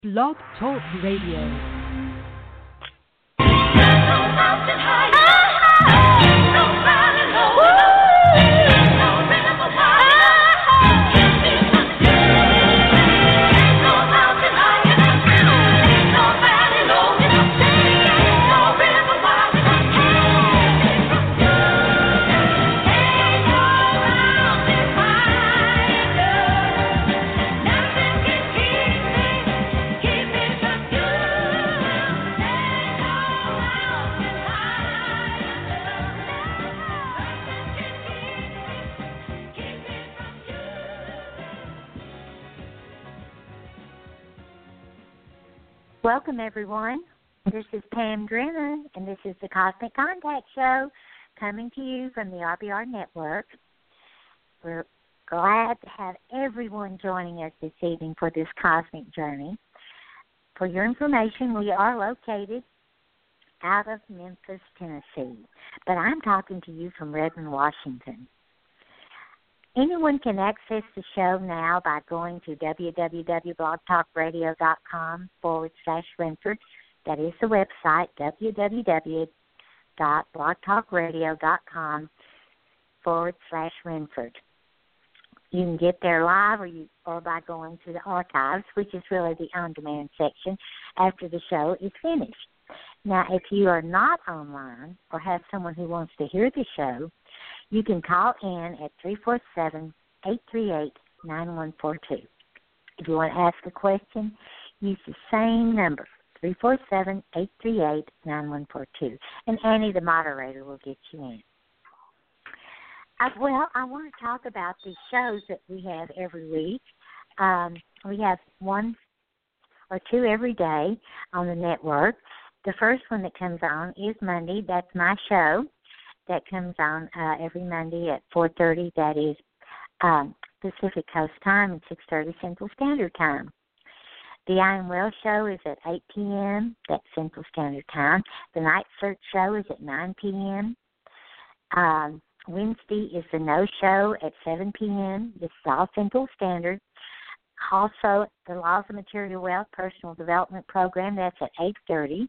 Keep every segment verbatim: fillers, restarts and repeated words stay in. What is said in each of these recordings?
Blog Talk Radio. Welcome, everyone. This is Pam Drennan, and this is the Cosmic Contact Show coming to you from the R B R Network. We're glad to have everyone joining us this evening for this cosmic journey. For your information, we are located out of Memphis, Tennessee, but I'm talking to you from Redmond, Washington. Anyone can access the show now by going to www.blogtalkradio.com forward slash Renford. That is the website, www.blogtalkradio.com forward slash Renford. You can get there live or, you, or by going to the archives, which is really the on-demand section after the show is finished. Now, if you are not online or have someone who wants to hear the show, you can call in at three four seven, eight three eight, nine one four two. If you want to ask a question, use the same number, three four seven, eight three eight, nine one four two. And Annie, the moderator, will get you in. Uh, well, I want to talk about the shows that we have every week. Um, we have one or two every day on the network. The first one that comes on is Monday. That's my show. That comes on uh, every Monday at four thirty. That is um, Pacific Coast time and six thirty Central Standard Time. The I Am Well show is at eight p.m. That's Central Standard Time. The Night Search show is at nine p.m. Um, Wednesday is the No show at seven p.m. This is all Central Standard. Also, the Laws of Material Wealth Personal Development Program, that's at eight thirty.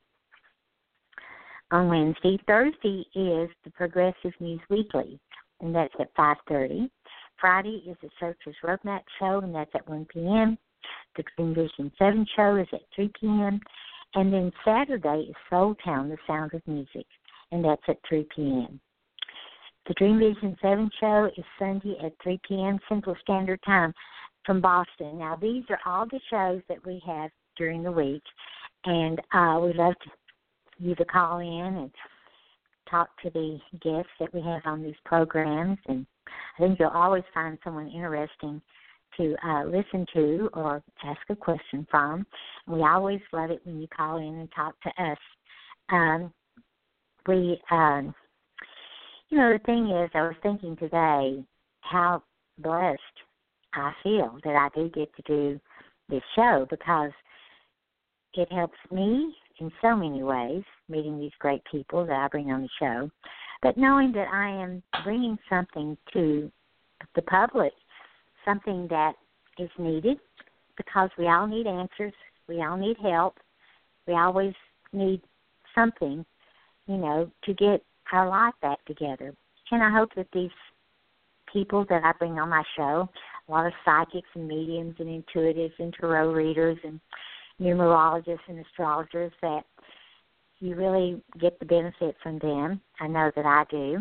On Wednesday. Thursday is the Progressive News Weekly, and that's at five thirty. Friday is the Searchers Roadmap Show, and that's at one p.m. The Dream Vision seven Show is at three p.m. And then Saturday is Soul Town, The Sound of Music, and that's at three p.m. The Dream Vision seven Show is Sunday at three p.m. Central Standard Time from Boston. Now, these are all the shows that we have during the week, and uh, we love to you to call in and talk to the guests that we have on these programs, and I think you'll always find someone interesting to uh, listen to or ask a question from. We always love it when you call in and talk to us. Um, we, um, you know, the thing is, I was thinking today how blessed I feel that I do get to do this show, because it helps me in so many ways, meeting these great people that I bring on the show, but knowing that I am bringing something to the public, something that is needed, because we all need answers, we all need help, we always need something, you know, to get our life back together. And I hope that these people that I bring on my show, a lot of psychics and mediums and intuitives and tarot readers and numerologists and astrologers, that you really get the benefit from them. I know that I do.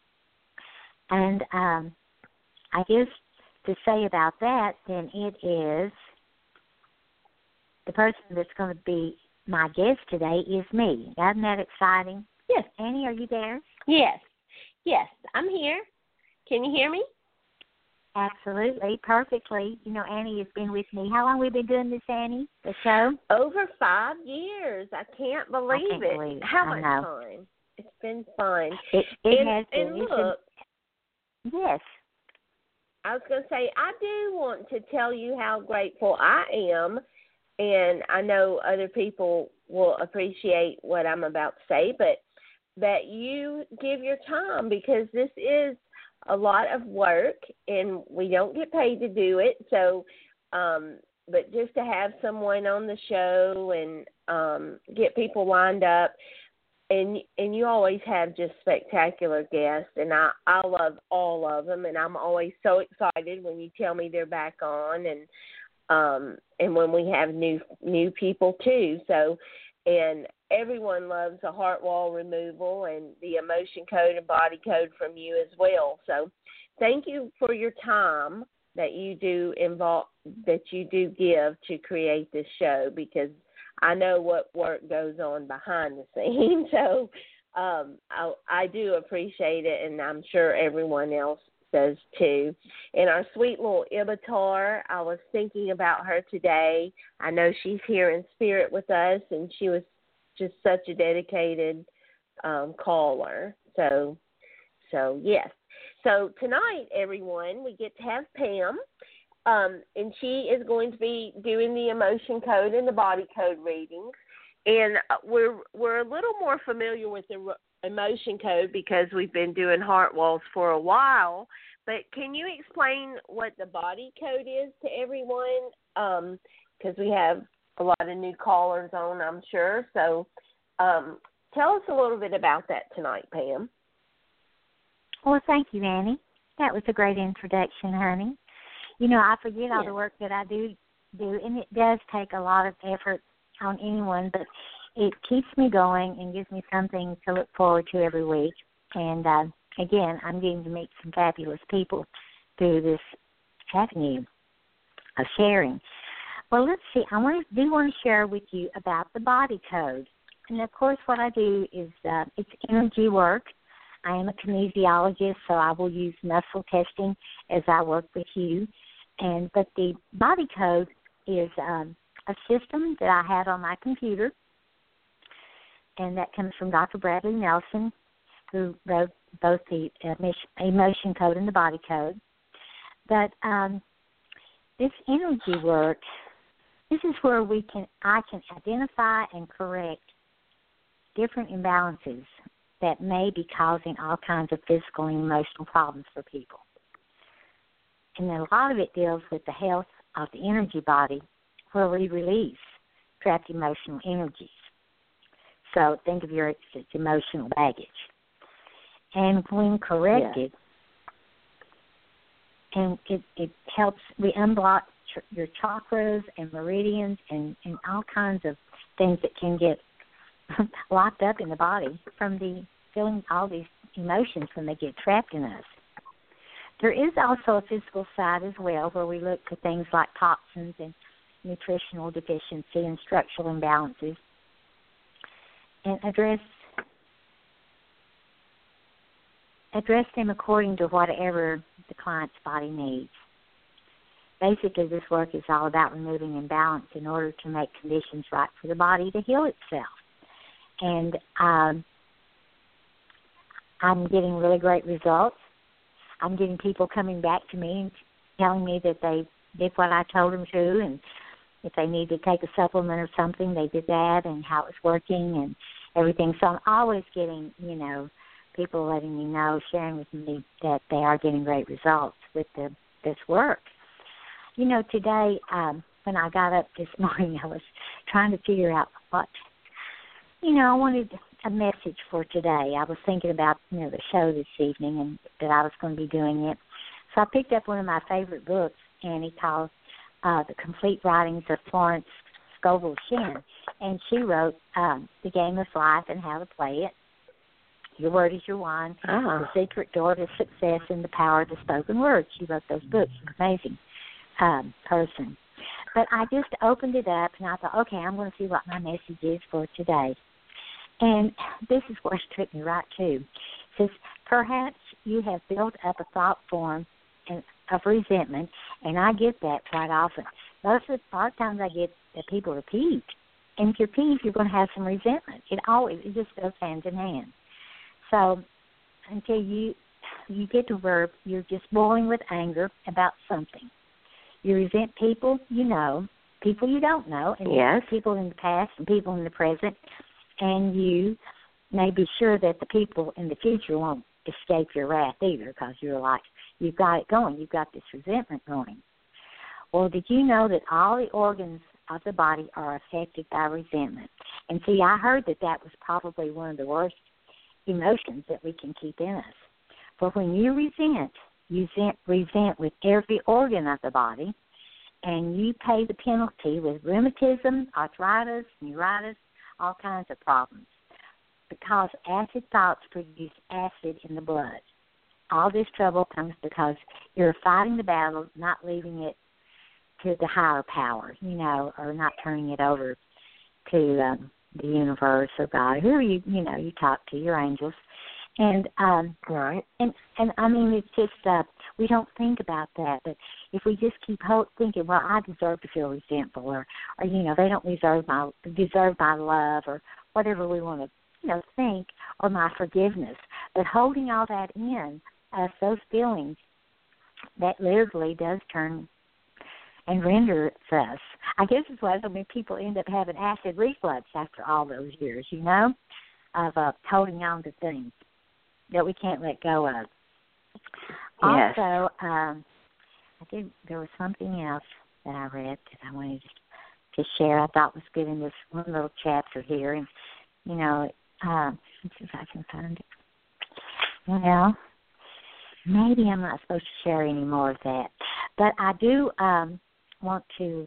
And um, I guess to say about that, then it is the person that's going to be my guest today is me. Isn't that exciting? Yes. Annie, are you there? Yes. Yes, I'm here. Can you hear me? Absolutely, perfectly. You know, Annie has been with me. How long have we been doing this, Annie, the show? Over five years. I can't believe I can't it. Believe it. How I much know. time? It's been fun. It, it and, has been. And It's look, been, yes. I was going to say, I do want to tell you how grateful I am, and I know other people will appreciate what I'm about to say, but that you give your time, because this is a lot of work, and we don't get paid to do it. So um, but just to have someone on the show and um, get people lined up. And and you always have just spectacular guests, and I, I love all of them, and I'm always so excited when you tell me they're back on, and um, and when we have new new people too. So, and everyone loves the heart wall removal and the emotion code and body code from you as well. So, thank you for your time that you do involve that you do give to create this show, because I know what work goes on behind the scenes, so um, I, I do appreciate it, and I'm sure everyone else does too. And our sweet little Ibitar, I was thinking about her today. I know she's here in spirit with us, and she was just such a dedicated um, caller. So, so yes. So tonight, everyone, we get to have Pam. Um, and she is going to be doing the emotion code and the body code readings. And we're we're a little more familiar with the emotion code because we've been doing heart walls for a while. But can you explain what the body code is to everyone? Because um, we have a lot of new callers on, I'm sure. So um, tell us a little bit about that tonight, Pam. Well, thank you, Annie. That was a great introduction, honey. You know, I forget all the work that I do do, and it does take a lot of effort on anyone, but it keeps me going and gives me something to look forward to every week. And, uh, again, I'm getting to meet some fabulous people through this avenue of sharing. Well, let's see. I want to, do want to share with you about the body code. And, of course, what I do is uh, it's energy work. I am a kinesiologist, so I will use muscle testing as I work with you. And but the body code is um, a system that I had on my computer, and that comes from Doctor Bradley Nelson, who wrote both the emotion code and the body code. But um, this energy work, this is where we can I can identify and correct different imbalances that may be causing all kinds of physical and emotional problems for people. And then a lot of it deals with the health of the energy body, where we release trapped emotional energies. So think of your it's emotional baggage. And when corrected, yeah. and it, it helps, we unblock ch- your chakras and meridians and, and all kinds of things that can get locked up in the body from the feeling all these emotions when they get trapped in us. There is also a physical side as well, where we look at things like toxins and nutritional deficiency and structural imbalances and address address them according to whatever the client's body needs. Basically, this work is all about removing imbalance in order to make conditions right for the body to heal itself. And um, I'm getting really great results. I'm getting people coming back to me and telling me that they did what I told them to, and if they need to take a supplement or something, they did that, and how it's working and everything. So I'm always getting, you know, people letting me know, sharing with me that they are getting great results with the, this work. You know, today um, when I got up this morning, I was trying to figure out what, you know, I wanted a message for today. I was thinking about, you know, the show this evening and that I was going to be doing it. So I picked up one of my favorite books, Annie, called uh, The Complete Writings of Florence Scovel Shinn. And she wrote um, The Game of Life and How to Play It, Your Word is Your Wine, oh. The Secret Door to Success, and The Power of the Spoken Word. She wrote those books. Amazing um, person. But I just opened it up, and I thought, okay, I'm going to see what my message is for today. And this is where it took me right to. It says, perhaps you have built up a thought form of resentment, and I get that quite often. Most of the lot of times I get that people are peeved. And if you're peeved, you're going to have some resentment. It always, it just goes hand in hand. So until you you get to where you're just boiling with anger about something. You resent people you know, people you don't know, and yes. people in the past and people in the present. And you may be sure that the people in the future won't escape your wrath either, because you're like, you've got it going. You've got this resentment going. Well, did you know that all the organs of the body are affected by resentment? And see, I heard that that was probably one of the worst emotions that we can keep in us. But when you resent, you resent, resent with every organ of the body, and you pay the penalty with rheumatism, arthritis, neuritis, all kinds of problems. Because acid thoughts produce acid in the blood. All this trouble comes because you're fighting the battle, not leaving it to the higher power, you know, or not turning it over to um, the universe or God, who you, you know, you talk to, your angels. And, um, right. and, and I mean, it's just, uh, we don't think about that, but if we just keep hope, thinking, well, I deserve to feel resentful, or, or, you know, they don't deserve my, deserve my love, or whatever we want to, you know, think, or my forgiveness. But holding all that in, us, those feelings, that literally does turn and render us. I guess it's why so many people end up having acid reflux after all those years, you know, of uh, holding on to things that we can't let go of. Yes. Also, um, I did. There was something else that I read that I wanted to share. I thought was good in this one little chapter here, and you know, uh, let's see if I can find it. Well, maybe I'm not supposed to share any more of that, but I do um, want to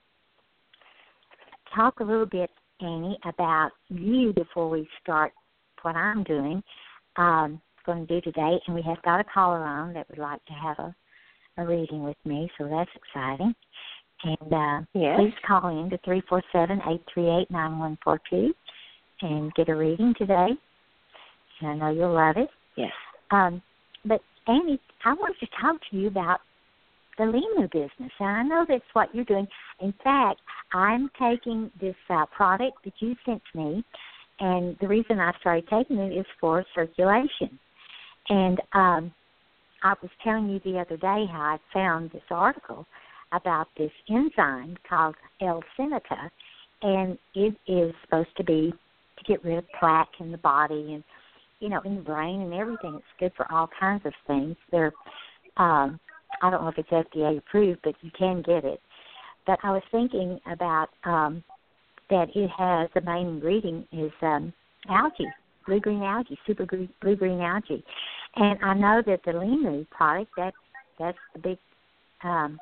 talk a little bit, Annie, about you before we start what I'm doing. Um, going to do today, and we have got a caller on that would like to have a, a reading with me, so that's exciting. And uh, yes. please call in to three four seven, eight three eight, nine one four two and get a reading today. And I know you'll love it. Yes. Um, but, Annie, I wanted to talk to you about the Limu business, and I know that's what you're doing. In fact, I'm taking this uh, product that you sent me, and the reason I started taking it is for circulation. And um, I was telling you the other day how I found this article about this enzyme called L-Seneca, and it is supposed to be to get rid of plaque in the body and, you know, in the brain and everything. It's good for all kinds of things. They're, um, I don't know if it's F D A approved, but you can get it. But I was thinking about um, that it has, the main ingredient is um, algae, blue-green algae, super blue-green algae. And I know that the Limu product, that's, that's the big um,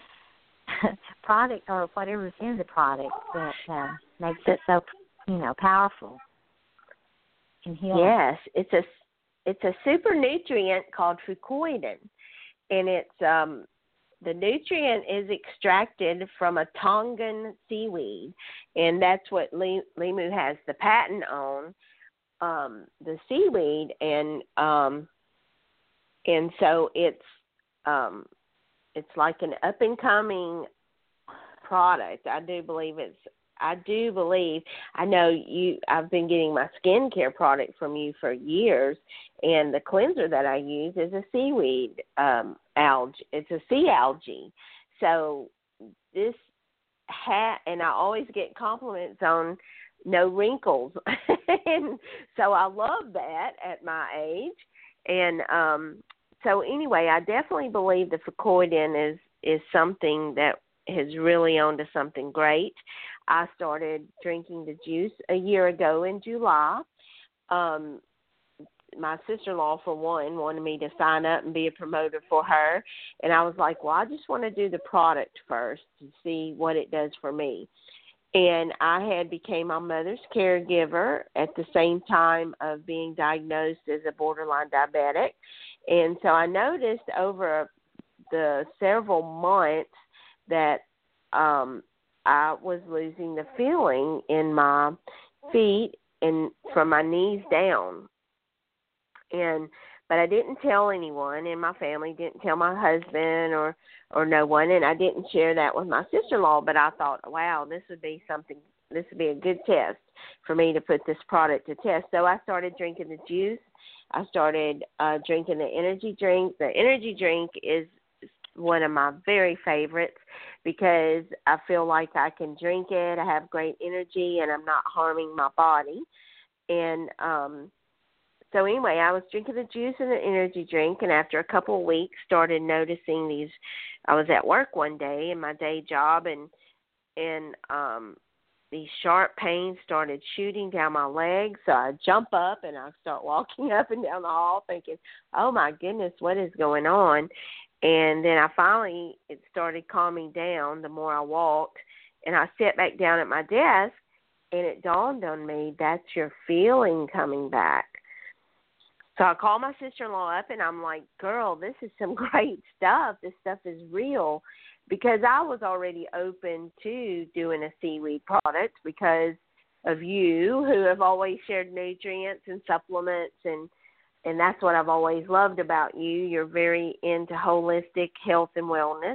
product or whatever's in the product that uh, makes it so, you know, powerful and healing. Yes, it's a, it's a super nutrient called fucoidan, and it's um, the nutrient is extracted from a Tongan seaweed, and that's what Limu has the patent on, um, the seaweed, and um, and so it's um, it's like an up and coming product. I do believe it's. I do believe. I know you. I've been getting my skincare product from you for years, and the cleanser that I use is a seaweed um, algae. It's a sea algae. So this hat, and I always get compliments on no wrinkles, and so I love that at my age. And um, so anyway, I definitely believe the fucoidan is is something that has really on to something great. I started drinking the juice a year ago in July. Um, my sister-in-law, for one, wanted me to sign up and be a promoter for her. And I was like, well, I just want to do the product first to see what it does for me. And I had became my mother's caregiver at the same time of being diagnosed as a borderline diabetic. And so I noticed over the several months that um, I was losing the feeling in my feet and from my knees down. And but I didn't tell anyone in my family, didn't tell my husband or, or no one, and I didn't share that with my sister-in-law, but I thought, wow, this would be something, this would be a good test for me to put this product to test. So I started drinking the juice. I started uh, drinking the energy drink. The energy drink is one of my very favorites because I feel like I can drink it. I have great energy and I'm not harming my body. And um, so anyway, I was drinking the juice and the energy drink, and after a couple of weeks, started noticing these. I was at work one day in my day job, and and um, these sharp pains started shooting down my legs. So I jump up and I start walking up and down the hall, thinking, "Oh my goodness, what is going on?" And then I finally, it started calming down the more I walked, and I sat back down at my desk, and it dawned on me, that's your feeling coming back. So I called my sister-in-law up, and I'm like, girl, this is some great stuff. This stuff is real, because I was already open to doing a seaweed product because of you, who have always shared nutrients and supplements, and And that's what I've always loved about you. You're very into holistic health and wellness.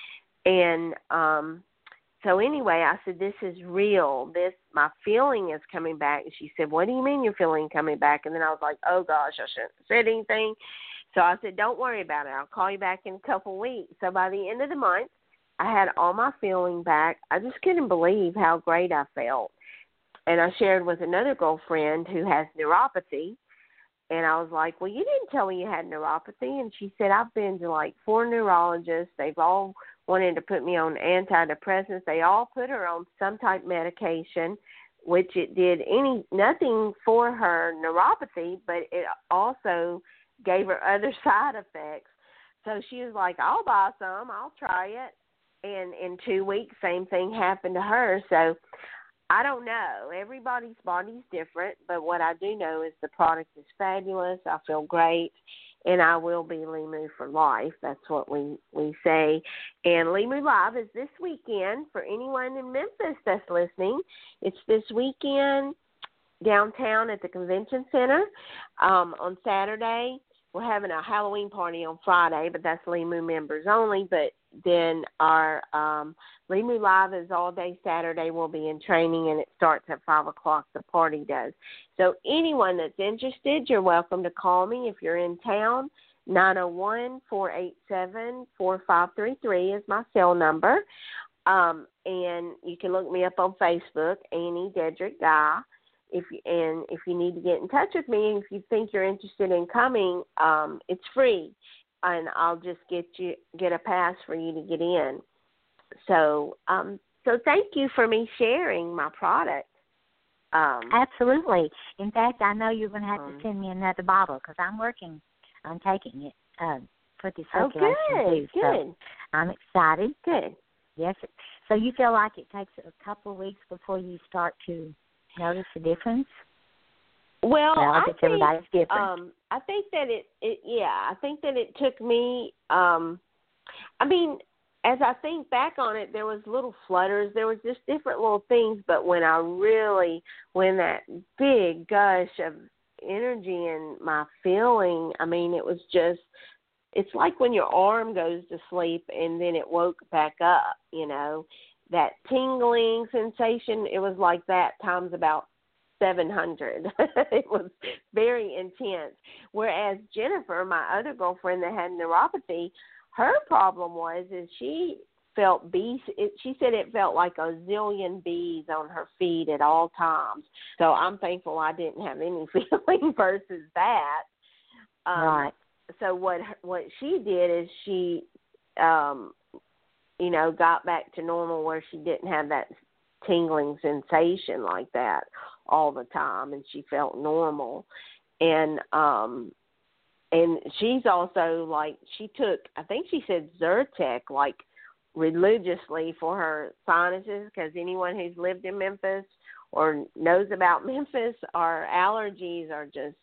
And um, so anyway, I said, this is real. This, my feeling is coming back. And she said, what do you mean your feeling coming back? And then I was like, oh, gosh, I shouldn't have said anything. So I said, don't worry about it. I'll call you back in a couple weeks. So by the end of the month, I had all my feeling back. I just couldn't believe how great I felt. And I shared with another girlfriend who has neuropathy. And I was like, well, you didn't tell me you had neuropathy. And she said, I've been to like four neurologists. They've all wanted to put me on antidepressants. They all put her on some type of medication, which it did any nothing for her neuropathy, but it also gave her other side effects. So she was like, I'll buy some. I'll try it. And in two weeks, same thing happened to her. So I don't know. Everybody's body's different, but what I do know is the product is fabulous. I feel great, and I will be Limu for life. That's what we, we say. And Limu Live is this weekend for anyone in Memphis that's listening. It's this weekend downtown at the Convention Center um, on Saturday. We're having a Halloween party on Friday, but that's Limu members only. But then our um, Limu Live is all day Saturday. We'll be in training, and it starts at five o'clock. The party does. So anyone that's interested, you're welcome to call me if you're in town. nine oh one, four eight seven, four five three three is my cell number. Um, and you can look me up on Facebook, Annie Dedrick Guy. If you, and if you need to get in touch with me, and if you think you're interested in coming, um, it's free, and I'll just get you get a pass for you to get in. So, um, so thank you for me sharing my product. Um, Absolutely. In fact, I know you're going to have um, to send me another bottle because I'm working on taking it uh, for the oh, circulation good, too. good. So I'm excited. Good. Yes. So you feel like it takes a couple of weeks before you start to notice the difference? Well, well I think, think different. um, I think that it, it, yeah, I think that it took me. Um, I mean, as I think back on it, there was little flutters, there was just different little things. But when I really, when that big gush of energy and my feeling, I mean, it was just. It's like when your arm goes to sleep and then it woke back up. You know, that tingling sensation. It was like that times about seven hundred. It was very intense. Whereas Jennifer, my other girlfriend that had neuropathy, her problem was is she felt bees. It, she said it felt like a zillion bees on her feet at all times. So I'm thankful I didn't have any feeling versus that. Um, right. So what what she did is she, um, you know, got back to normal where she didn't have that tingling sensation like that all the time, and she felt normal. And um, and she's also like she took, I think she said Zyrtec like religiously for her sinuses, because anyone who's lived in Memphis or knows about Memphis, our allergies are just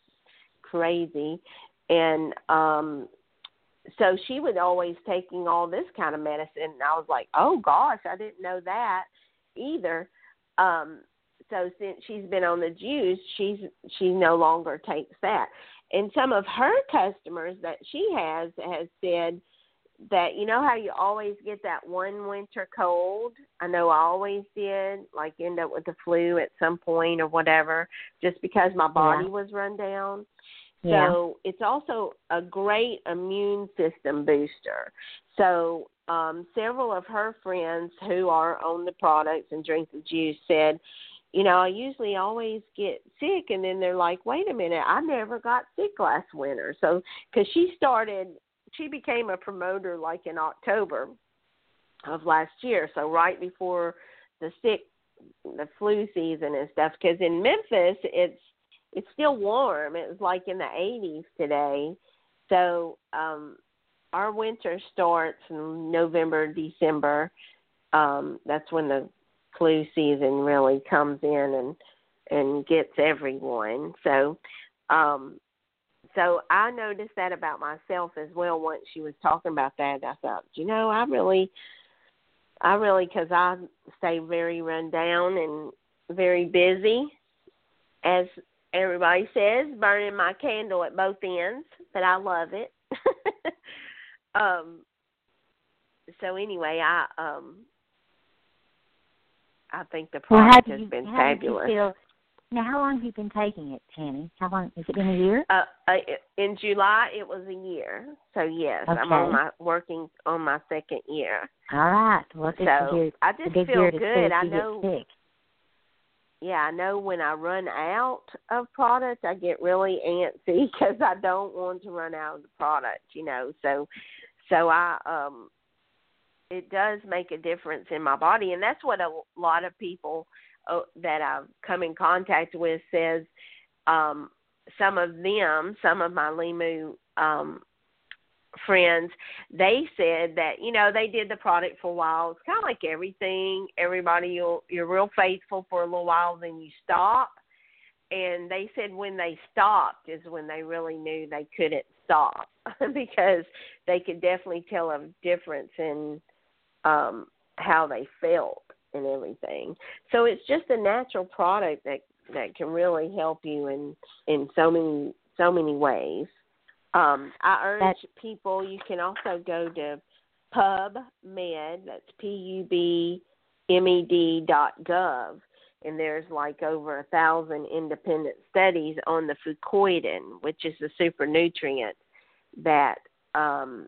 crazy. And um, so she was always taking all this kind of medicine. And I was like, oh, gosh, I didn't know that either. Um, so since she's been on the juice, she's she no longer takes that. And some of her customers that she has has said that, you know how you always get that one winter cold? I know I always did, like end up with the flu at some point or whatever, just because my body yeah. was run down. Yeah. So it's also a great immune system booster. So um, several of her friends who are on the products and drink the juice said, you know, I usually always get sick, and then they're like, wait a minute, I never got sick last winter. So, because she started, she became a promoter like in October of last year, so right before the sick, the flu season and stuff, because in Memphis, it's, it's still warm. It was like in the eighties today. So, um, our winter starts in November, December. Um, that's when the flu season really comes in and and gets everyone. So, um, so I noticed that about myself as well. Once she was talking about that, I thought, you know, I really, I really, because I stay very run down and very busy, as everybody says, burning my candle at both ends, but I love it. um. So anyway, I um. I think the Well, product how has you, been how fabulous. Did you feel, now, how long have you been taking it, Tanny? How long has it been? A year? Uh, uh, in July, it was a year. So yes, okay. I'm on my working on my second year. All right. Well, this so is I just big feel year to good. see I if you know. Get sick. Yeah, I know when I run out of product, I get really antsy because I don't want to run out of the product. You know, so so I um. It does make a difference in my body, and that's what a lot of people uh, that I've come in contact with says. Um, some of them, some of my Limu um, friends, they said that, you know, they did the product for a while. It's kind of like everything. Everybody, you'll, you're real faithful for a little while, then you stop. And they said when they stopped is when they really knew they couldn't stop because they could definitely tell a difference in um, how they felt and everything. So it's just a natural product that, that can really help you in, in so many so many ways. Um, I urge that's, people, you can also go to PubMed, that's P U B M E D dot gov, and there's like over a thousand independent studies on the fucoidan, which is the super nutrient that um,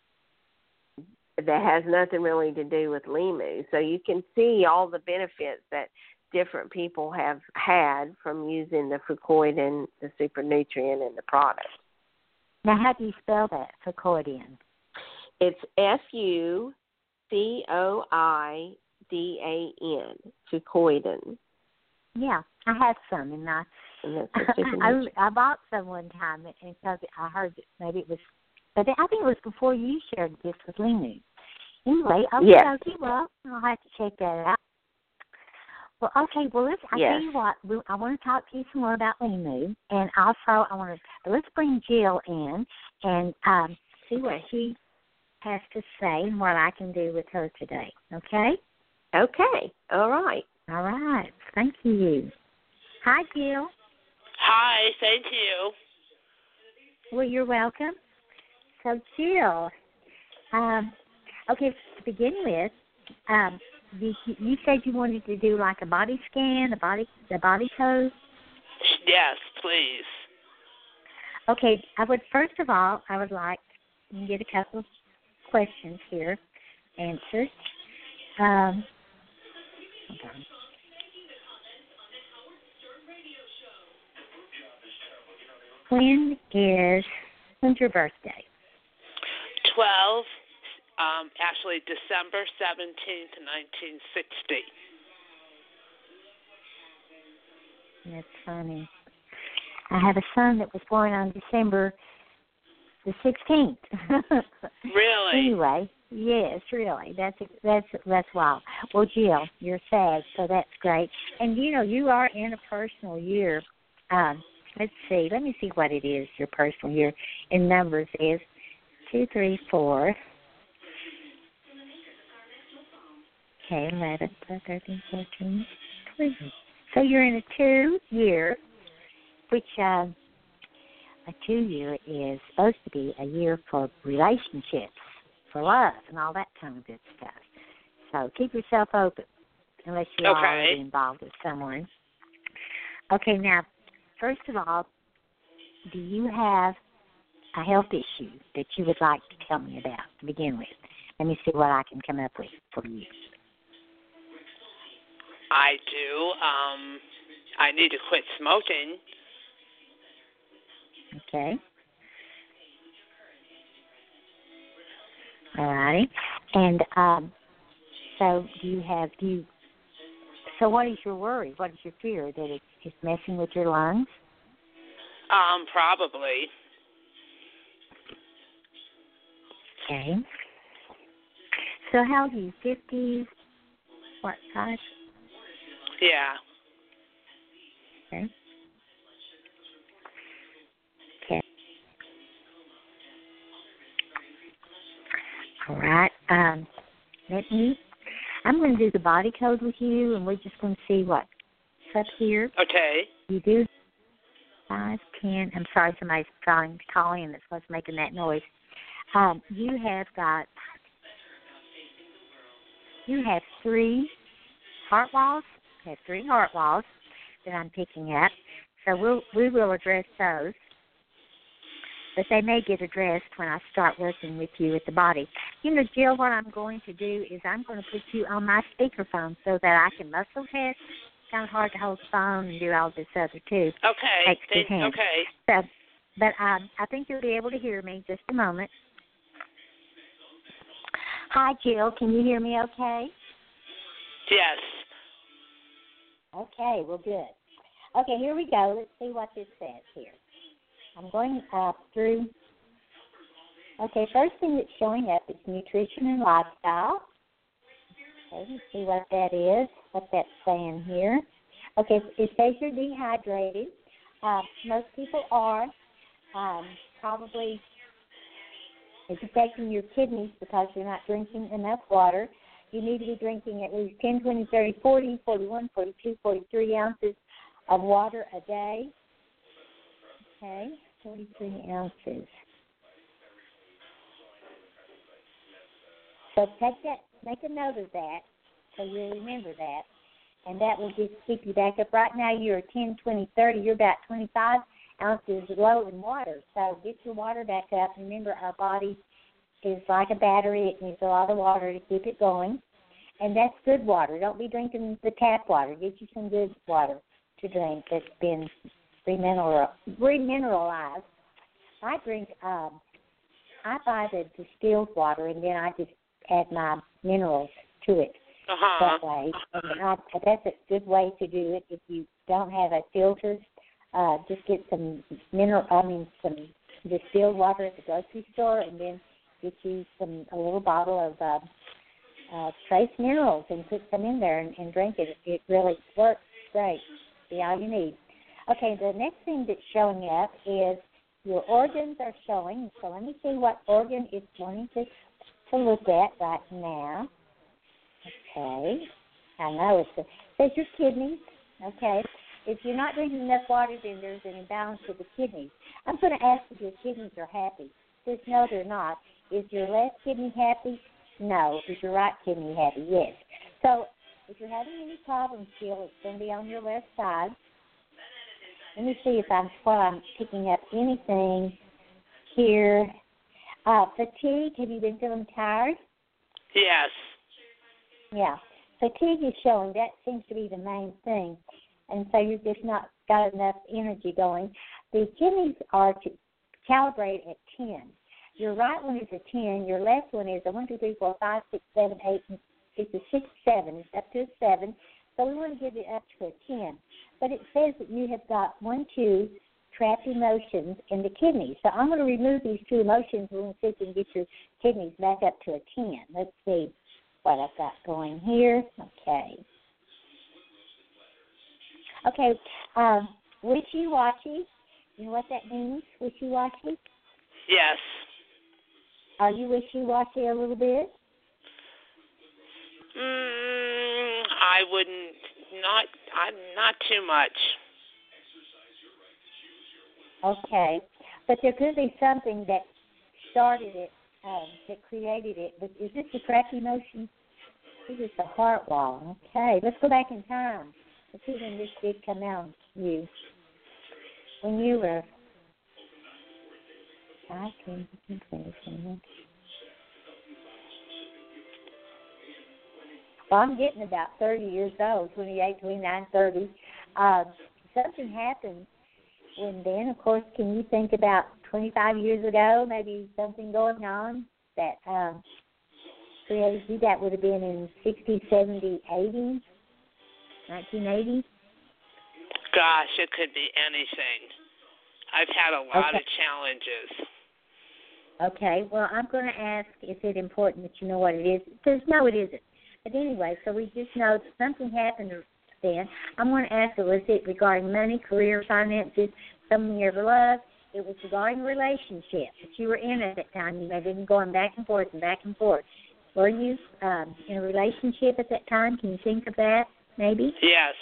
that has nothing really to do with Limu. So you can see all the benefits that different people have had from using the fucoidan, the super nutrient in the product. Now, how do you spell that, fucoidan? It's F U C O I D A N, fucoidan. Yeah, I have some, and I and I, I bought some one time, and because I heard that maybe it was, but I think it was before you shared this with Limu. Anyway, okay, yes. okay, well, I'll have to check that out. Well, okay, well, let's, I yes. tell you what, we, I want to talk to you some more about Limu, and also I want to, let's bring Jill in and um, see what she has to say and what I can do with her today, okay? Okay, all right. All right, thank you. Hi, Jill. Hi, thank you. Well, you're welcome. So, Jill, um, okay, to begin with, um, you, you said you wanted to do like a body scan, a body, the body code? Yes, please. Okay, I would, first of all, I would like to get a couple of questions here answered. Um, hold on. When is, when's your birthday? twelve, um, actually December seventeenth, nineteen sixty. That's funny. I have a son that was born on December the sixteenth. Really? Anyway, yes, really. That's that's that's wild. Well, Jill, you're sad, so that's great. And you know, you are in a personal year. Um, let's see. Let me see what it is. Your personal year in numbers is two, three, four. Okay, eleven, twelve, thirteen, fourteen, twenty. So you're in a two-year, which uh, a two-year is supposed to be a year for relationships, for love, and all that kind of good stuff. So keep yourself open, unless you're okay. already involved with someone. Okay, now, first of all, do you have a health issue that you would like to tell me about to begin with? Let me see what I can come up with for you. I do. Um, I need to quit smoking. Okay. All right. And um, so do you have, do you, so what is your worry? What is your fear? That it's, it's messing with your lungs? Um, probably. Okay. So how old are you? fifty? What, five? Yeah. Okay. Okay. All right. Um, let me, I'm going to do the body code with you, and we're just going to see what's up here. Okay. You do five, ten. I'm sorry, somebody's trying to call in that's what's making that noise. Um, you have got, you have three heart walls. You have three heart walls that I'm picking up. So we'll, we will address those. But they may get addressed when I start working with you with the body. You know, Jill, what I'm going to do is I'm going to put you on my speakerphone so that I can muscle test. It's kind of hard to hold the phone and do all this other, too. Okay. Takes two Thank, hands. okay. So, but um, I think you'll be able to hear me. Just a moment. Hi, Jill. Can you hear me okay? Yes. Okay, well, good. Okay, here we go. Let's see what this says here. I'm going up through. Okay, first thing that's showing up is nutrition and lifestyle. Okay, let's see what that is, what that's saying here. Okay, it says you're dehydrated. Uh, most people are. Um, probably it's affecting your kidneys because you're not drinking enough water. You need to be drinking at least ten, twenty, thirty, forty, forty-one, forty-two, forty-three ounces of water a day. Okay, forty-three ounces. So take that, make a note of that, so you'll remember that, and that will just keep you back up. Right now you're ten, twenty, thirty. You're about twenty-five ounces low in water. So get your water back up. Remember, our body is like a battery. It needs a lot of water to keep it going, and that's good water. Don't be drinking the tap water. Get you some good water to drink that's been remineral, remineralized. I drink, um, I buy the distilled water, and then I just add my minerals to it Uh-huh. that way. And I, that's a good way to do it. If you don't have a filter, uh, just get some mineral, I mean, some distilled water at the grocery store, and then get you some a little bottle of uh, uh, trace minerals and put some in there and, and drink it. It really works great. See all you need. Okay, the next thing that's showing up is your organs are showing. So let me see what organ it's wanting to, to look at right now. Okay. I know it's it says your kidneys. Okay. If you're not drinking enough water, then there's an imbalance with the kidneys. I'm going to ask if your kidneys are happy. It says no, they're not. Is your left kidney happy? No. Is your right kidney happy? Yes. So if you're having any problems still, it's going to be on your left side. Let me see if I'm while I'm picking up anything here. Uh, fatigue. Have you been feeling tired? Yes. Yeah. Fatigue is showing. That seems to be the main thing. And so you've just not got enough energy going. The kidneys are to calibrate at ten. Your right one is a ten. Your left one is a one, two, three, four, five, six, seven, eight. It's a six, seven. It's up to a seven. So we want to give it up to a ten. But it says that you have got one, two trapped emotions in the kidneys. So I'm going to remove these two emotions and we'll see if we can get your kidneys back up to a ten. Let's see what I've got going here. Okay. Okay, um, wishy-washy. You know what that means, wishy-washy? Yes. Are you wishy-washy a little bit? Mm, I wouldn't. Not. I'm not too much. Okay, but there could be something that started it, um, that created it. But is this the crappy emotion? This is the heart wall. Okay, let's go back in time. Let's see when this did come out. You, when you were. I can. Well, I'm getting about thirty years old, twenty-eight, twenty-nine, thirty. Uh, something happened when then, of course, can you think about twenty-five years ago, maybe something going on that um, created you? That would have been in sixty, seventy, eighty, nineteen eighty? Gosh, it could be anything. I've had a lot okay. of challenges. Okay, well, I'm going to ask, is it important that you know what it is? Because no, it isn't. But anyway, so we just know that something happened then. I'm going to ask, was it regarding money, career, finances, someone you ever loved? It was regarding a relationship that you were in at that time. You may have been going back and forth and back and forth. Were you um, in a relationship at that time? Can you think of that, maybe? Yes.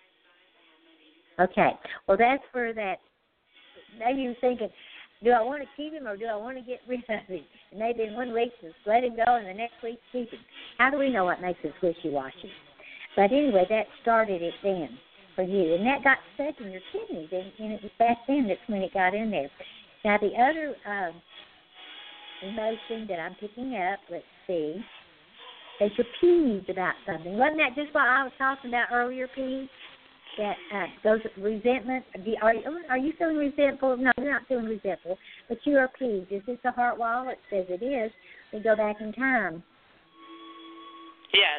Okay. Well, that's where that, maybe you're thinking, do I want to keep him or do I want to get rid of him? And maybe in one week just let him go and the next week keep him. How do we know what makes us wishy-washy? But anyway, that started it then for you. And that got stuck in your kidneys, and, and it was back then that's when it got in there. Now, the other um, emotion that I'm picking up, let's see, is you're peeved about something. Wasn't that just what I was talking about earlier, Pete? That uh, those resentment. Are you, are you feeling resentful? No, you're not feeling resentful, but you are peeved. Is this a heart wall? It says it is. We go back in time. Yes.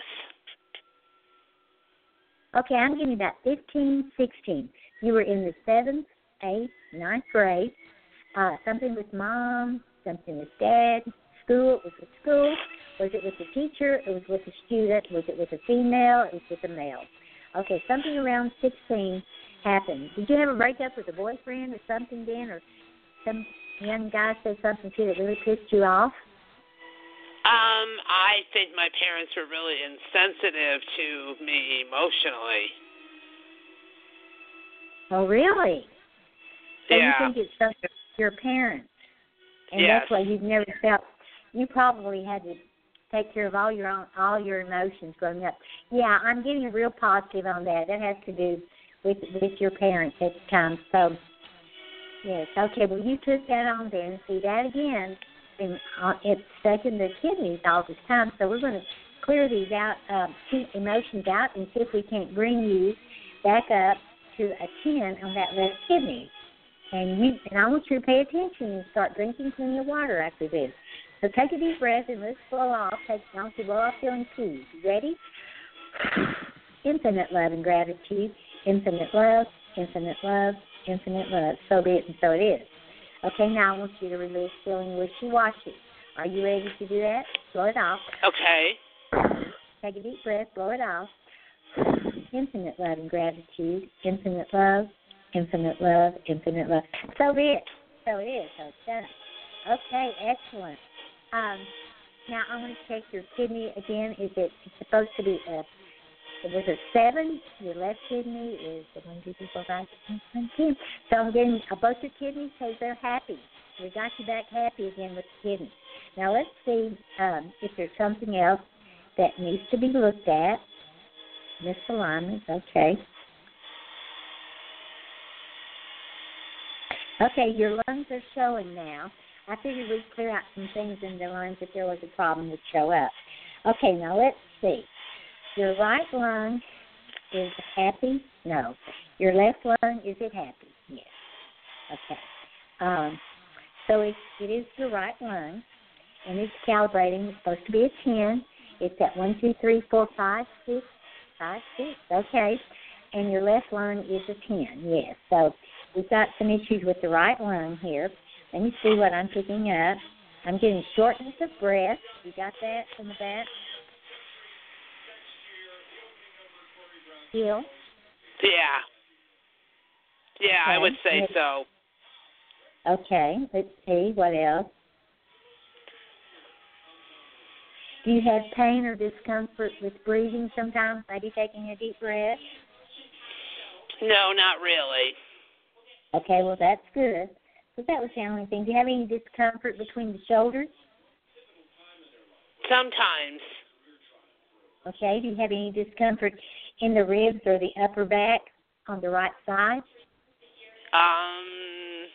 Okay, I'm giving you about fifteen, sixteen. You were in the seventh, eighth, ninth grade. Uh, something with mom, something with dad. School. It was with school. Was it with the teacher? It was with the student. Was it with a female? It was with a male. Okay, something around sixteen happened. Did you ever break up with a boyfriend or something then, or some young guy said something to you that really pissed you off? Um, I think my parents were really insensitive to me emotionally. Oh, really? So yeah. you think it's some of your parents, and yes. that's why you've never felt. You probably had to take care of all your own, all your emotions growing up. Yeah, I'm getting real positive on that. That has to do with with your parents at the time. So, yes, okay. Well, you took that on there, and see that again. And uh, it's stuck in the kidneys all this time. So we're going to clear these out, uh, emotions out, and see if we can't bring you back up to a ten on that left kidney. And you and I want you to pay attention and start drinking plenty of water after this. So take a deep breath and let's blow off. Take I want you to blow off feeling peace. You ready? Infinite love and gratitude. Infinite love, infinite love, infinite love. So be it and so it is. Okay, now I want you to release feeling wishy-washy. Are you ready to do that? Blow it off. Okay. Take a deep breath. Blow it off. Infinite love and gratitude. Infinite love, infinite love, infinite love. So be it. So it is. So it's done. Okay, excellent. Um, now I'm going to check your kidney again. Is it it's supposed to be a, was it seven? Your left kidney is one, two, three, four, five, six, seven, ten. So I'm getting uh, both your kidneys because they're happy. We got you back happy again with the kidney. Now let's see um, if there's something else that needs to be looked at. Misalignment, okay. Okay, your lungs are showing now. I figured we'd clear out some things in the lungs if there was a problem would show up. Okay, now let's see. Your right lung is happy? No. Your left lung, is it happy? Yes. Okay. Um, so it, it is your right lung, and it's calibrating. It's supposed to be a ten. It's at one, two, three, four, five, six, five, six. Okay. And your left lung is a ten. Yes. So we've got some issues with the right lung here. Let me see what I'm picking up. I'm getting shortness of breath. You got that from the back? Still? Yeah. Yeah, Okay. I would say so. Okay, let's see. What else? Do you have pain or discomfort with breathing sometimes? Maybe taking a deep breath? No, not really. Okay, well, that's good. Because that was the only thing. Do you have any discomfort between the shoulders? Sometimes. Okay, do you have any discomfort in the ribs or the upper back on the right side? Um,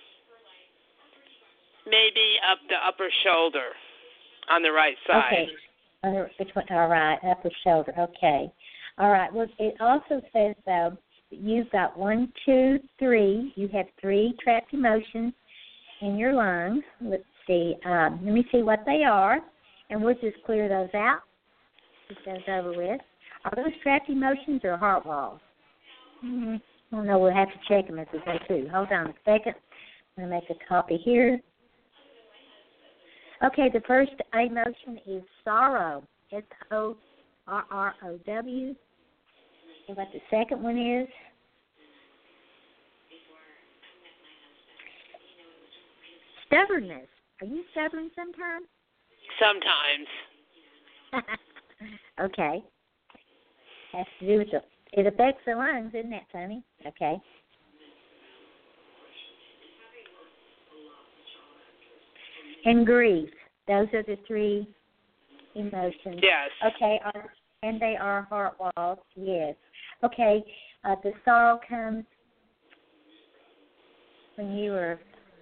maybe up the upper shoulder on the right side. Okay, between, all right, upper shoulder, okay. All right, well, it also says, though, you've got one, two, three. You have three trapped emotions in your lungs. Let's see. Um, let me see what they are, and we'll just clear those out. Get those over with. Are those trapped emotions or heart walls? Mm-hmm. I don't know. We'll have to check them as we go through. Hold on a second. I'm going to make a copy here. Okay, the first emotion is sorrow. S O R R O W. And what the second one is? Stubbornness. Are you stubborn sometimes? Sometimes. Okay. Has to do with the, it affects the lungs, isn't that funny? Okay. And grief. Those are the three emotions. Yes. Okay, are, and they are heart walls. Yes. Okay, uh, the sorrow comes when you were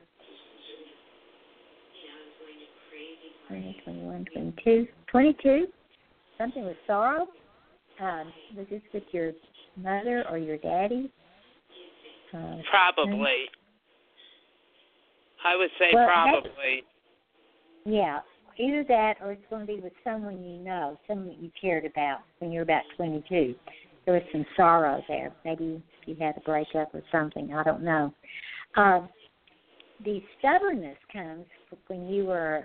twenty, twenty-one, twenty-two, twenty-two. Something with sorrow. Um, was this with your mother or your daddy? Uh, Probably. I would say well, probably. Yeah, either that or it's going to be with someone you know, someone that you cared about when you were about twenty-two. There was some sorrow there. Maybe you had a breakup or something. I don't know. Uh, the stubbornness comes when you were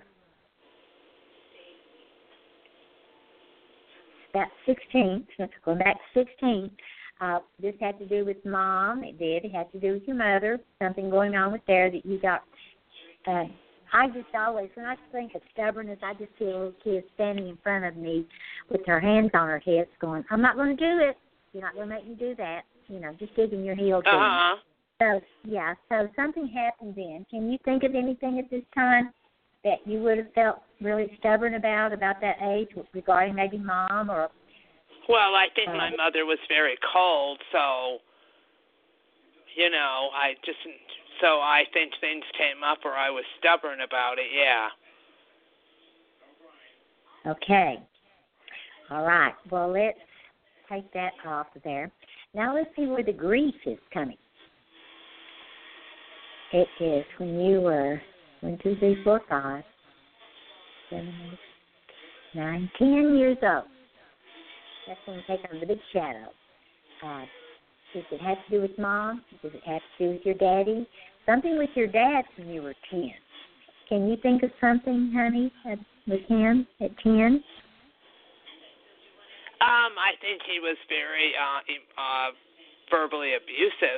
about sixteen. So going back to sixteen. Uh, this had to do with mom. It did. It had to do with your mother. Something going on with there that you got. Uh, I just always, when I think of stubbornness, I just see a little kid standing in front of me with her hands on her hips going, I'm not going to do it. You're not going to make me do that. You know, just digging your heels in. Uh-huh. So, yeah, so something happened then. Can you think of anything at this time that you would have felt really stubborn about, about that age, regarding maybe mom or... Well, I think uh, my mother was very cold, so, you know, I just... So I think things came up where I was stubborn about it, yeah. Okay. All right. Well, let's take that off of there. Now let's see where the grief is coming. It is when you were one, two, three, four, five, seven, eight, nine, ten years old. That's when you take on the big shadow. Uh, Does it have to do with mom? Does it have to do with your daddy? Something with your dad when you were ten. Can you think of something, honey, with him at ten? Um, I think he was very uh, uh, verbally abusive.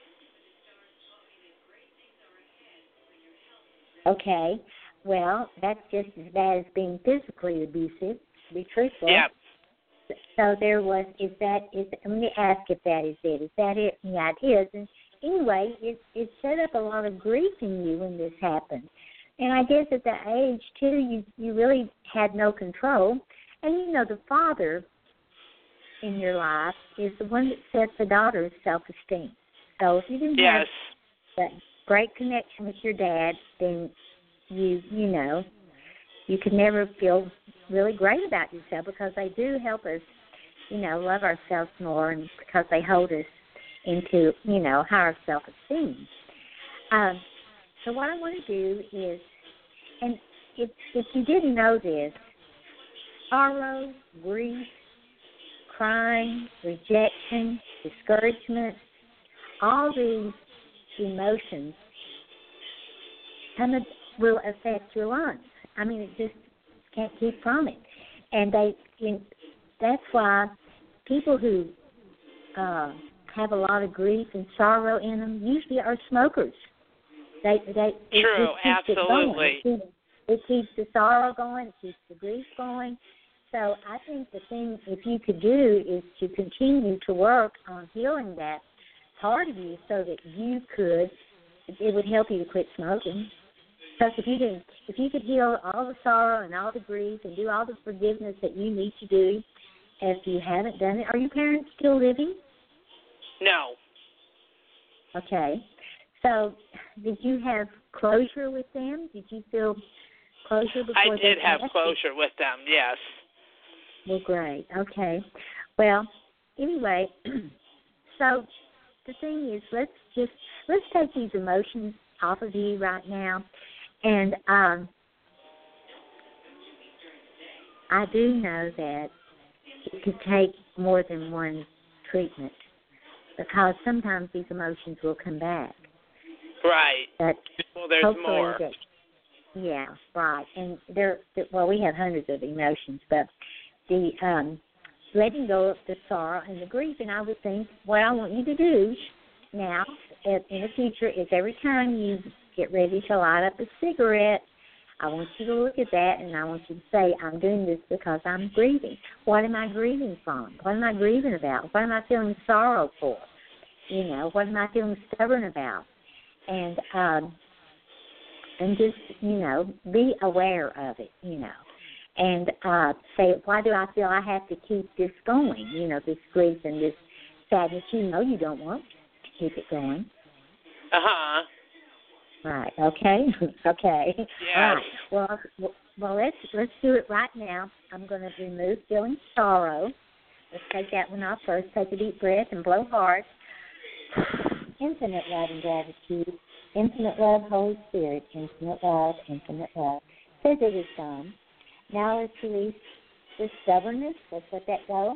Okay. Well, that's just as bad as being physically abusive, to be truthful. Yeah. So there was, is that, is, let me ask if that is it. Is that it? Yeah, it is. And anyway, it, it set up a lot of grief in you when this happened. And I guess at that age, too, you, you really had no control. And, you know, the father in your life is the one that sets the daughter's self-esteem. So if you didn't yes. have that great connection with your dad, then you, you know, you could never feel really great about yourself because they do help us, you know, love ourselves more and because they hold us into, you know, higher self-esteem. Um, so what I want to do is, and if, if you didn't know this, sorrow, grief, crying, rejection, discouragement, all these emotions kind of will affect your lungs. I mean, it just can't keep from it. And they, and that's why people who uh, have a lot of grief and sorrow in them usually are smokers. They, they, True, it, it keeps absolutely. It, going. It, keeps, it keeps the sorrow going. It keeps the grief going. So I think the thing, if you could do, is to continue to work on healing that part of you so that you could, it would help you to quit smoking. Because if you could, if you could heal all the sorrow and all the grief and do all the forgiveness that you need to do, if you haven't done it, are your parents still living? No. Okay. So did you have closure with them? Did you feel closure before I did they have passed? closure with them, yes. Well, great. Okay. Well, anyway, so the thing is, let's just let's take these emotions off of you right now, and um, I do know that it could take more than one treatment because sometimes these emotions will come back. Right. But well, there's hopefully more. That, yeah, right. And there, well, we have hundreds of emotions, but the um, letting go of the sorrow and the grief, and I would think what I want you to do now in the future is every time you get ready to light up a cigarette, I want you to look at that, and I want you to say, I'm doing this because I'm grieving. What am I grieving from? What am I grieving about? What am I feeling sorrow for? You know, what am I feeling stubborn about? And um, and just, you know, be aware of it, you know. And uh, say, why do I feel I have to keep this going, you know, this grief and this sadness? You know you don't want to keep it going. Uh-huh. Right. Okay. okay. Yes. All right. Well, well, let's let's do it right now. I'm going to remove feeling sorrow. Let's take that one off first. Take a deep breath and blow hard. Infinite love and gratitude. Infinite love, Holy Spirit. Infinite love. Infinite love. Says it is done. Now let's release this stubbornness. Let's let that go.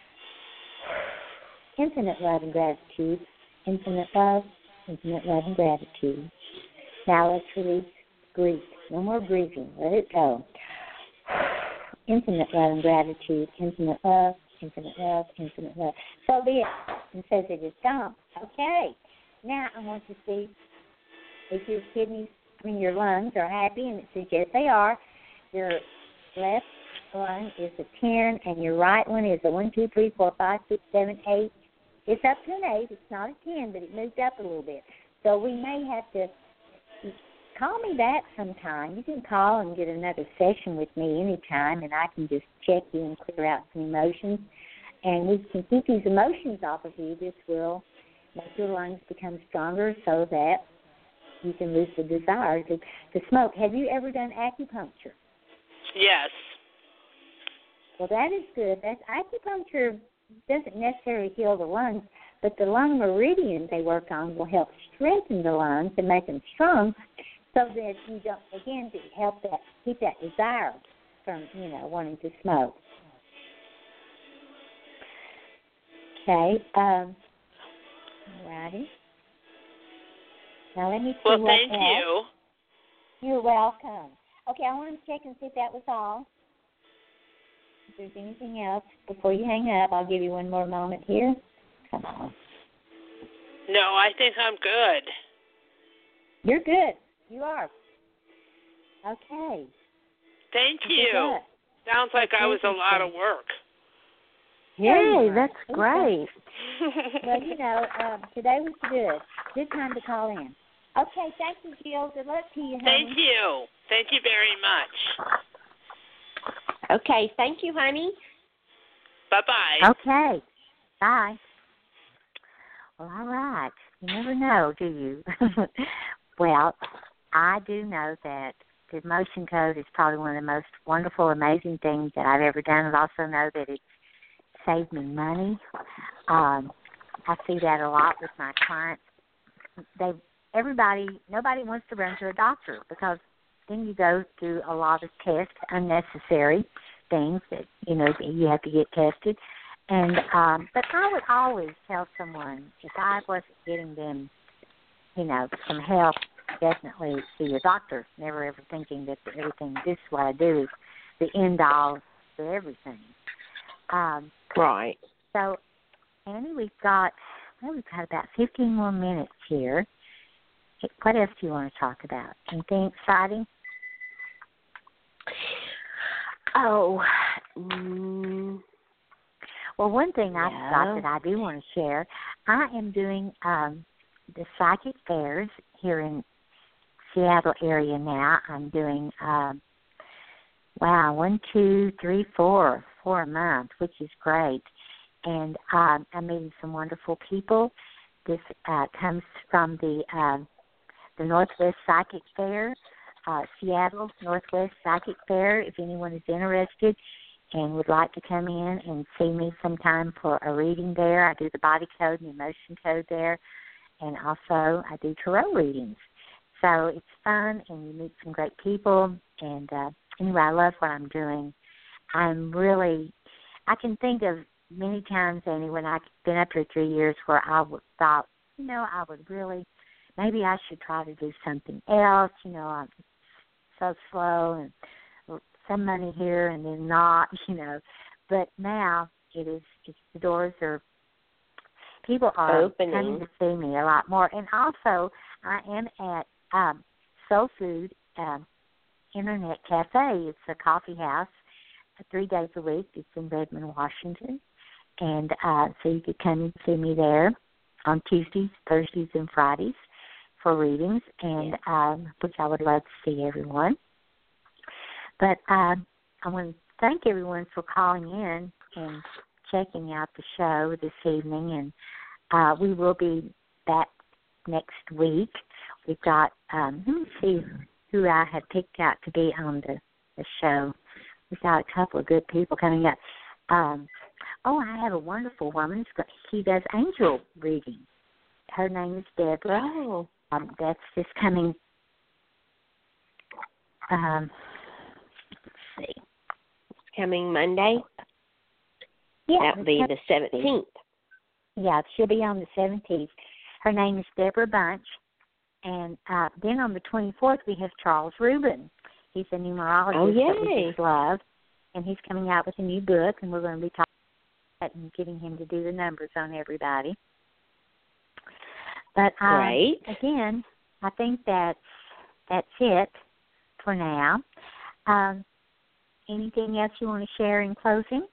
Infinite love and gratitude. Infinite love. Infinite love and gratitude. Now let's release grief. No more grieving. Let it go. Infinite love and gratitude. Infinite love. Infinite love. Infinite love. So be it. And says it is done. Okay. Now I want to see if your kidneys, I mean your lungs are happy, and it says yes they are. Your left lung is a ten, and your right one is a one, two, three, four, five, six, seven, eight. It's up to an eight. It's not a ten, but it moved up a little bit. So we may have to call me back sometime. You can call and get another session with me anytime, and I can just check you and clear out some emotions. And we can keep these emotions off of you. This will make your lungs become stronger so that you can lose the desire to, to smoke. Have you ever done acupuncture? Yes. Well, that is good. That's, acupuncture doesn't necessarily heal the lungs, but the lung meridians they work on will help strengthen the lungs and make them strong, so that you don't, again, to help that, keep that desire from, you know, wanting to smoke. Okay. Um, all righty. Now let me see Well, what thank else. you. You're welcome. Okay, I want to check and see if that was all. If there's anything else before you hang up, I'll give you one more moment here. Come on. No, I think I'm good. You're good. You are. Okay. Thank Good you. luck. Sounds like I was a lot of work. Yay, that's great. Well, you know, um, today was good. Good time to call in. Okay, thank you, Jill. Good luck to you, honey. Thank you. Thank you very much. Okay, thank you, honey. Bye-bye. Okay. Bye. Well, all right. You never know, do you? Well, I do know that the emotion code is probably one of the most wonderful, amazing things that I've ever done. I also know that it's saved me money. Um, I see that a lot with my clients. They, everybody, nobody wants to run to a doctor because then you go through a lot of tests, unnecessary things that, you know, you have to get tested. And um, but I would always tell someone, if I wasn't getting them, you know, some help, definitely see your doctor. Never ever thinking that everything, this is what I do, is the end all to everything. Um, right. So, Annie, we've got, well, we've got about fifteen more minutes here. What else do you want to talk about? Anything exciting? Oh, mm, well, one thing yeah. I forgot that I do want to share, I am doing um, the psychic fairs here in Seattle area now. I'm doing, um, wow, one, two, three, four, four a month, which is great. And um, I'm meeting some wonderful people. This uh, comes from the um, the Northwest Psychic Fair, uh, Seattle Northwest Psychic Fair. If anyone is interested, and would like to come in and see me sometime for a reading there, I do the body code and the emotion code there, and also I do tarot readings. So it's fun, and you meet some great people, and uh, anyway, I love what I'm doing. I'm really, I can think of many times, Annie, when I've been up here three years where I would thought, you know, I would really, maybe I should try to do something else. You know, I'm so slow and some money here and then not, you know. But now it is, it's, the doors are, people are Opening. coming to see me a lot more. And also, I am at um, Soul Food um, Internet Cafe. It's a coffee house, three days a week. It's in Redmond, Washington. And uh, so you could come and see me there on Tuesdays, Thursdays, and Fridays for readings, and um, which I would love to see everyone. But um, I want to thank everyone for calling in and checking out the show this evening. And uh, we will be back next week. We've got, um, let me see who I have picked out to be on the, the show. We've got a couple of good people coming up. Um, oh, I have a wonderful woman. She does angel reading. Her name is Deborah. Oh. Um, that's just coming, um, let's see. It's coming Monday? Yeah. That would be the seventeenth. Yeah, she'll be on the seventeenth. Her name is Deborah Bunch. And uh, then on the twenty-fourth, we have Charles Rubin. He's a numerologist oh, that we yay. just love. And he's coming out with a new book, and we're going to be talking about it and getting him to do the numbers on everybody. But uh, Great. again, I think that's, that's it for now. Um, anything else you want to share in closing?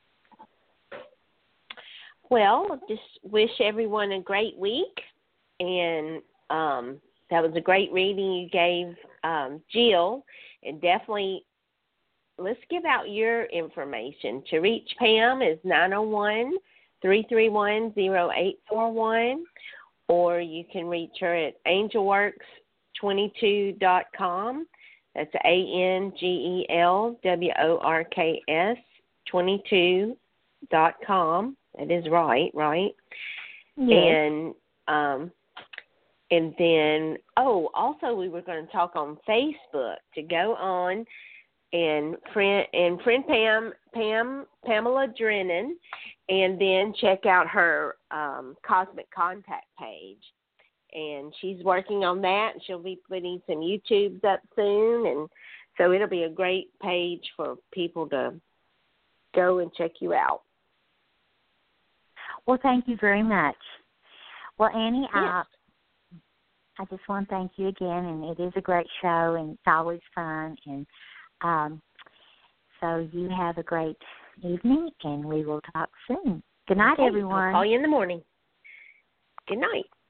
Well, just wish everyone a great week. And um, that was a great reading you gave um, Jill. And definitely, let's give out your information. To reach Pam is nine oh one, three three one, oh eight four one. Or you can reach her at angel works twenty-two dot com. That's A N G E L W O R K S twenty-two dot com. That is right, right? Yes. And um, and then, oh, also we were going to talk on Facebook to go on and friend and friend Pam Pam Pamela Drennan, and then check out her um, Cosmic Contact page. And she's working on that. She'll be putting some YouTubes up soon, and so it'll be a great page for people to go and check you out. Well, thank you very much. Well, Annie, Yes. I, I just want to thank you again, and it is a great show, and it's always fun. And um, so you have a great evening, and we will talk soon. Good night, Okay. everyone. I'll call you in the morning. Good night.